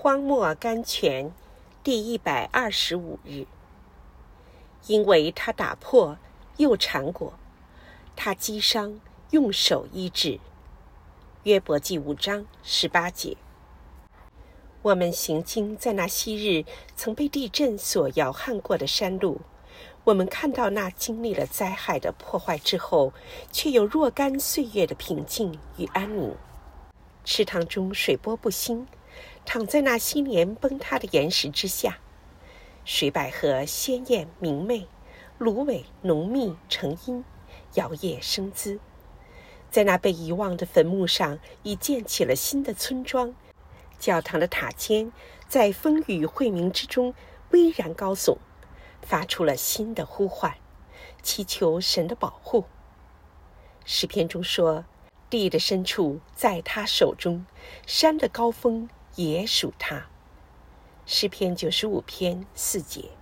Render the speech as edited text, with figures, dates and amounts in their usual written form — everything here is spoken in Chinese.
荒漠甘泉第125日。因为他打破又缠裹，他击伤用手医治。约伯记5章18节。我们行经在那昔日曾被地震所摇撼过的山路，我们看到那经历了灾害的破坏之后，却有若干岁月的平静与安宁。池塘中水波不兴，躺在那昔年崩塌的岩石之下，水百合鲜艳明媚，芦苇浓密成荫，摇曳生姿。在那被遗忘的坟墓上，已建起了新的村庄。教堂的塔尖在风雨晦明之中巍然高耸，发出了新的呼唤，祈求神的保护。诗篇中说，地的深处在他手中，山的高峰也属他。诗篇95篇4节。